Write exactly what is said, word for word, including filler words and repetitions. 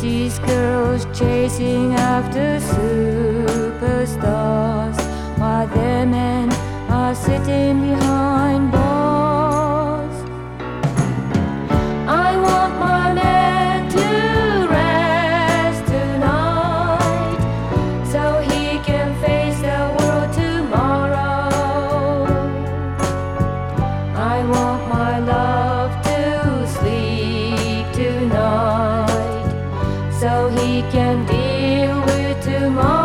sees girls chasing after superstars, while their men are sitting behind bars. I want my man to rest tonight, so he can face the world tomorrow. I want my love to sleep tonight, so he can deal with tomorrow.